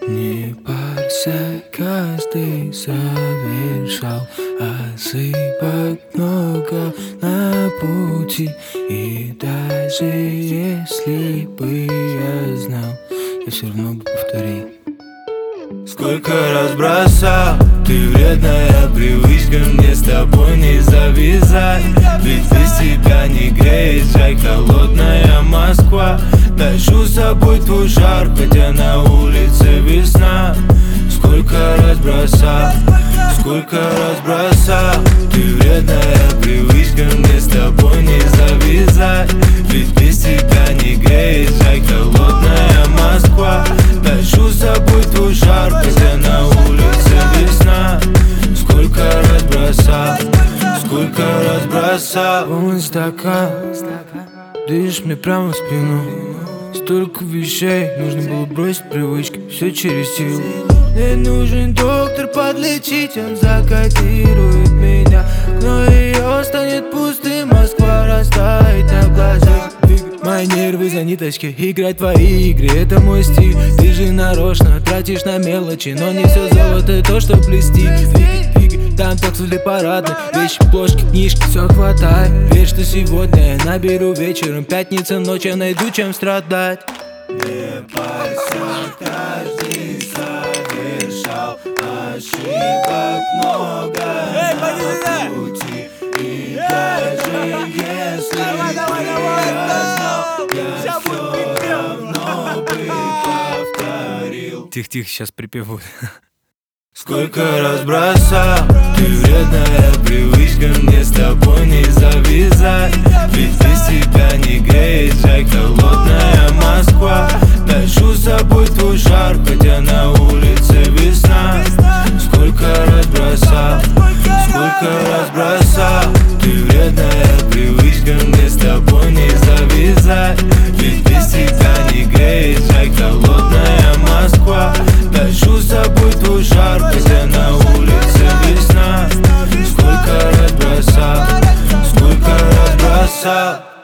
Не парься, каждый совершал ошибок много на пути. И даже если бы я знал, я все равно бы повторил. Сколько раз бросал, ты вредная привычка, мне с тобой не завязать. Ведь без тебя не греет, жаль, холодная Москва. Ношу с собой твой жар, хотя на улице весна. Сколько раз бросал, ты вредная привычка, мне с тобой не завязать. Ведь без тебя не греет, жаль, холодная Москва. Ношу с собой твой жар, хотя на улице весна. Сколько раз бросал, полный стакан, дышишь мне прямо в спину. Столько вещей, нужно было бросить привычки, все через силу. Мне нужен доктор подлечить, он закодирует меня. Но ее станет пустым, Москва растает на глазах. Мои нервы за ниточки, играть твои игры, это мой стиль. Ты же нарочно тратишь на мелочи, но не все золото то, что блестит. Двигай, там такс возле парадной, вещи, плошки, книжки, все хватает. Верь, что сегодня я наберу вечером, пятница, ночь, я найду чем страдать. Не парься, каждый совершал ошибок много на пути. И даже если бы я знал, я все равно бы повторил. Тихо, сейчас припевают. Сколько раз бросал, ты вредная привычка, мне с тобой не завязать. Ведь без тебя не греет, жаль, холодная Москва. Ношу с собой твой жар, хотя на улице весна. Сколько раз бросал, ты вредная привычка, мне с тобой не завязать. Ведь без тебя не греет, жаль, холодная Москва. Ношу с собой твой жар, хотя на улице весна. Сколько раз бросал.